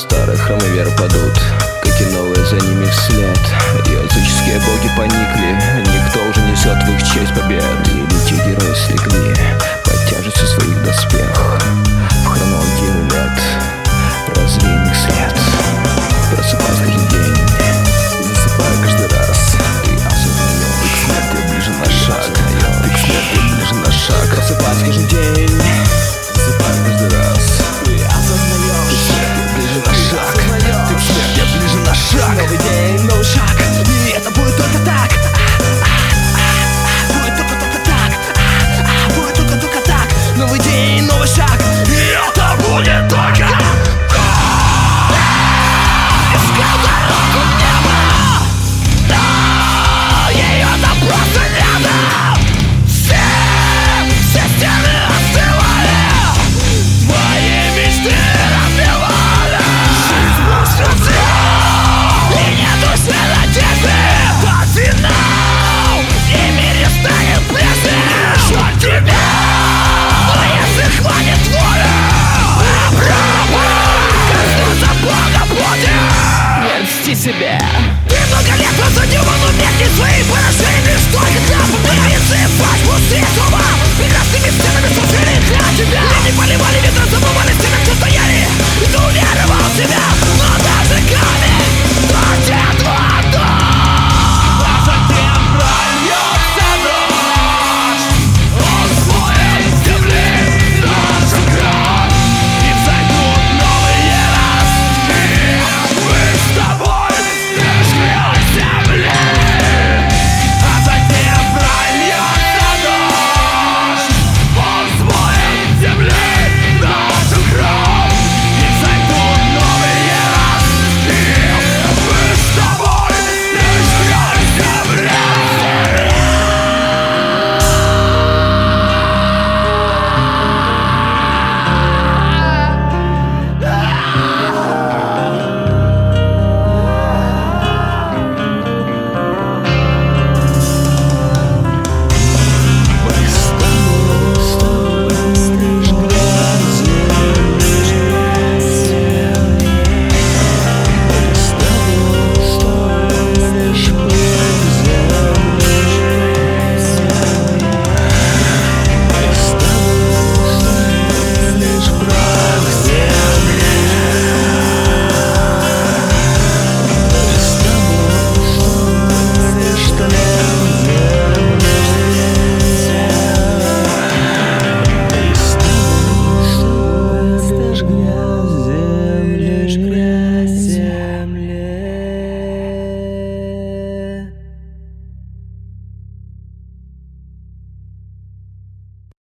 Старые храмы веры падут, как и новые за ними вслед. Языческие боги поникли, никто уже несет в их честь побед. Великие герои слегли под тяжестью своих доспех. В хронологию лет развеянных след. Просыпаясь каждый день, засыпая каждый раз, ты осознаешь, ты к смерти ближе на шаг. Ты к смерти ближе на шаг. Просыпаясь каждый день, засыпая каждый раз, ты осознаешь, ты к смерти ближе на шаг. Ты к смерти ближе на шаг. Новый день, новый шаг, и это будет только так. Будет только так. Будет только так. Новый день, новый шаг, и это будет только так. Искал дорогу в небо, но ее-то просто нету. Все стены остывали, твои мечты разбивали. Жизнь пустоши, и нету все надежды. Тот финал, и мир станет прежним. Черт тебя, но если хватит воли, попробуй коснуться Бога плоти. Не льсти себе.